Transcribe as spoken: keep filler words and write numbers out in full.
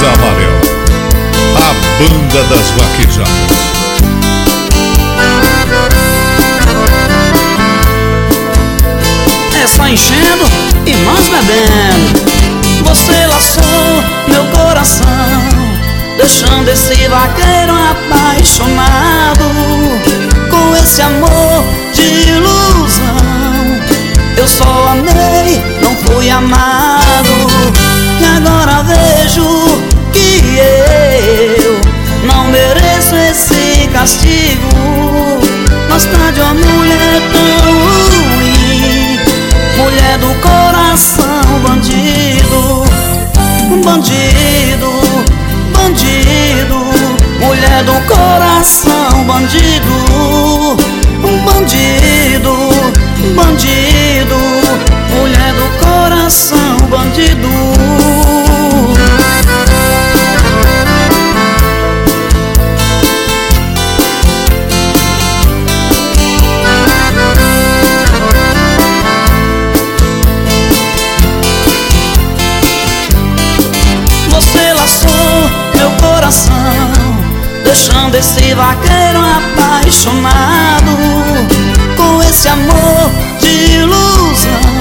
Amarela, a banda das vaquejadas. É só enchendo e nós bebendo. Você laçou meu coração, deixando esse vaqueiro apaixonado. Com esse amor de ilusão, eu só amei, não fui amado. E agora vejo que eu não mereço esse castigo. Gostar de uma mulher tão ruim, mulher do coração bandido. Bandido, bandido, mulher do coração bandido. Bandido, bandido, mulher do coração bandido. Você laçou meu coração, deixando esse vaqueiro apaixonado. Com esse amor de ilusão,